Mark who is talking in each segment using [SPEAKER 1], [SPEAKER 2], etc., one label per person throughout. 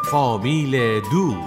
[SPEAKER 1] فامیل دور.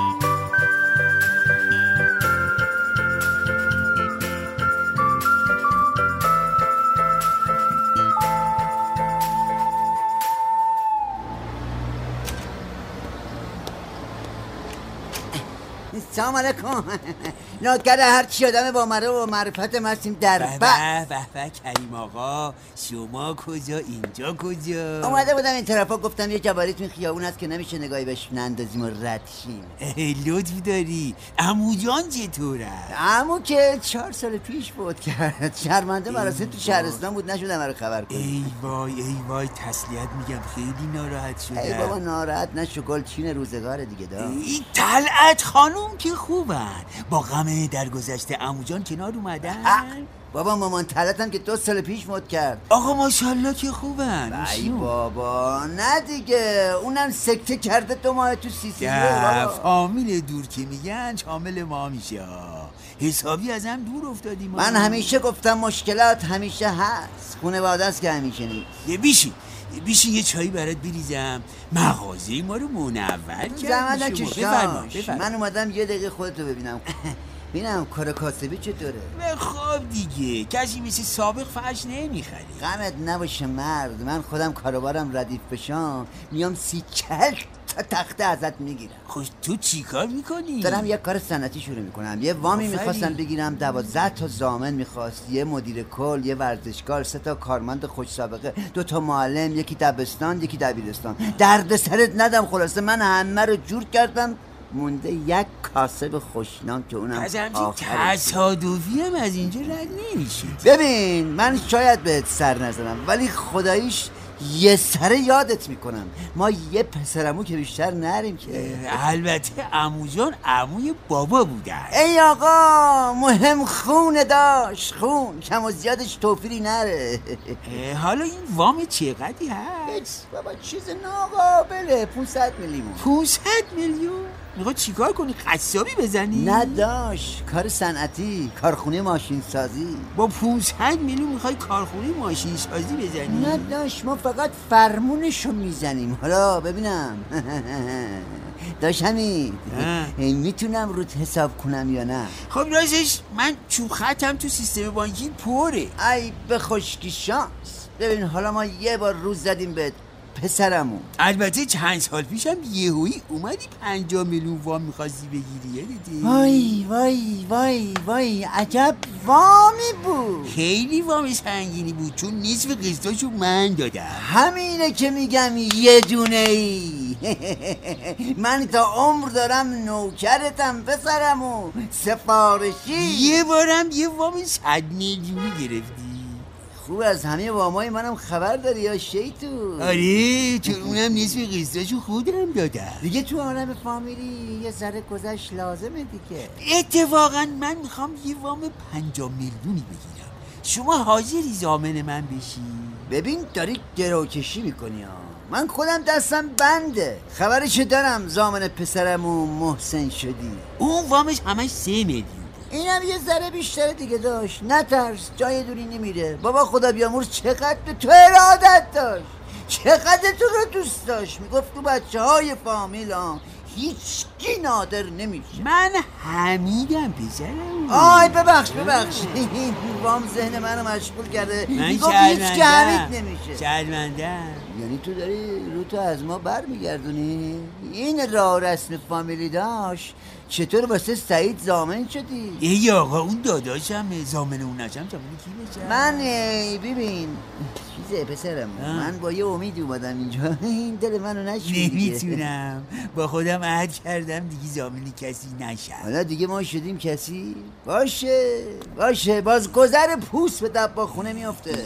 [SPEAKER 2] سلام علیکم. نوکر هر چی آدم با مره و معرفت هستیم در
[SPEAKER 3] به کریم آقا، شما کجا اینجا کجا؟
[SPEAKER 2] اومده بودم این طرفا، گفتم یه جباری تو این خیابون هست که نمیشه نگاهی بهش نندازیم و رد شیم.
[SPEAKER 3] لطف داری. عمو جان چطوره؟
[SPEAKER 2] عمو که 4 سال پیش بود کرد، شرمنده مراسم تو شهرستان بود، نشدم برای خبر کنم.
[SPEAKER 3] ای وای تسلیت میگم، خیلی ناراحت شده.
[SPEAKER 2] ای بابا ناراحت نشو، گلچین روزگار دیگه دا.
[SPEAKER 3] این طلعت خانوم که خوبن، با غم درگذشته عمو جان کنار اومدن.
[SPEAKER 2] بابا مامان طلعتم که 2 سال پیش موت کرد.
[SPEAKER 3] آقا ماشاءالله که خوبن.
[SPEAKER 2] ای بابا نه دیگه، اونم سکته کرده 2 ماه تو سیسیلیه بابا.
[SPEAKER 3] فامیل دور که میگن شامل ما میشه، حسابی از هم دور افتادیم.
[SPEAKER 2] من همیشه گفتم مشکلات همیشه هست، خانواده است که همیشه نیست.
[SPEAKER 3] بیشی یه چایی برات بریزم، مغازه ما رو منور
[SPEAKER 2] زحمت
[SPEAKER 3] کردی.
[SPEAKER 2] بفرما. من اومدم یه دقیقه خودتو ببینم. ببینم کار کاسبی چطوره؟
[SPEAKER 3] خب دیگه کسی مثل سابق فرش نمیخری.
[SPEAKER 2] غمت نباشه مرد، من خودم کاروبارم ردیف بشم میام 30-40 تا تخته ازت میگیرم.
[SPEAKER 3] خوش تو چی کار میکنی؟
[SPEAKER 2] دارم یه کار صنعتی شروع میکنم. یه وامی میخواستم بگیرم، 12 تا ضامن میخواست، یه مدیر کل، یه ورزشکار، 3 تا کارمند خوش سابقه، 2 تا معلم، یکی دبستان یکی دبیرستان. درد سرت ندم. خلاصه من همه رو جور کردم، مونده یک کاسب خوشنام که اونم
[SPEAKER 3] تصادفی هم از اینجا رد نمیشه.
[SPEAKER 2] ببین من شاید بهت سر نزنم، ولی خداییش یه سره یادت میکنم. ما یه پسرمو که بیشتر نریم که.
[SPEAKER 3] البته عمو جان عموی بابا بودن.
[SPEAKER 2] ای آقا مهم خونه داشت، خون کم و زیادش توفیری نره.
[SPEAKER 3] حالا این وام چقدی هست؟
[SPEAKER 2] بابا چیز ناقابله، 500 میلیون.
[SPEAKER 3] 500 میلیون؟ میخوای چیکار کنی؟ قصابی بزنی؟
[SPEAKER 2] نداشت، کار صنعتی، کارخونه ماشین سازی.
[SPEAKER 3] با 500 میلیون میخوای کارخونه ماشین سازی بزنی؟
[SPEAKER 2] نداشت، ما فقط فرمونشو میزنیم. حالا ببینم داشت همین میتونم روت حساب کنم یا نه؟
[SPEAKER 3] خب راستش من چون خطم تو سیستم بانکی پره.
[SPEAKER 2] ای به خشکی شانس. ببین حالا ما یه بار روز زدیم به پسرمون.
[SPEAKER 3] البته چند سال پیشم یهویی اومدی 50 میلیون وام میخواستی بگیری، یادتی؟
[SPEAKER 2] وای وای وای وای عجب وامی بود.
[SPEAKER 3] خیلی وام سنگینی بود، چون نصف قسطاشو من دادم.
[SPEAKER 2] همینه که میگم یه دونه ای. من تا عمر دارم نوکرتم پسرمون، سفارشی.
[SPEAKER 3] یه بارم یه وام 100 میلیونی گرفتی.
[SPEAKER 2] خوب از همه وامای منم خبر داری یا شیطون؟
[SPEAKER 3] آره چون اونم نصف قسطاشو خودم دادم.
[SPEAKER 2] دیگه تو عالم فامیلی یه ذره گذشت لازمه دیگه.
[SPEAKER 3] اتفاقا من میخوام یه وام 50 میلیونی بگیرم. شما حاضری ضامن من بشی؟
[SPEAKER 2] ببین داری گروکشی میکنی ها. من خودم دستم بنده، خبرشو دارم ضامن پسرمون محسن شدی.
[SPEAKER 3] اون وامش همش 3 میلیون.
[SPEAKER 2] اینم یه ذره بیشتر دیگه داشت. نترس، جای دوری نمیره. بابا خدا بیامرز چقدر به تو ارادت داشت، چقدر تو رو دوست داشت. میگفت تو بچه‌های فامیل هیچ کی نادر نمیشه.
[SPEAKER 3] من حمیدم پسرم.
[SPEAKER 2] آی ببخش این وام ذهن منو مشغول کرده. میگفت هیچ که حمید نمیشه.
[SPEAKER 3] شرمندم.
[SPEAKER 2] یعنی تو داری رو تو از ما بر میگردونی؟ این راه رسم فامیلی داشت. چطور واسه سعید ضامن شدی؟
[SPEAKER 3] ای آقا اون داداشم ضامن اون نشم ضامن کی بشه؟
[SPEAKER 2] من ببین چیزه پسرم، من با یه امید اومدم اینجا. این دل منو نشوی.
[SPEAKER 3] نمیتونم، با خودم عهد کردم دیگه ضامن کسی نشم.
[SPEAKER 2] حالا دیگه ما شدیم کسی؟ باشه باز گذر پوست به دباخونه میفته.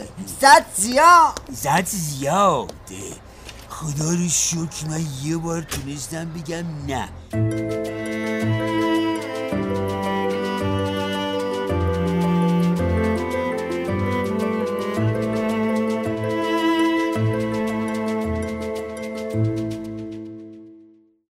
[SPEAKER 2] زد زیاده.
[SPEAKER 3] خدا رو شکر من یه بار تونستم بگم نه.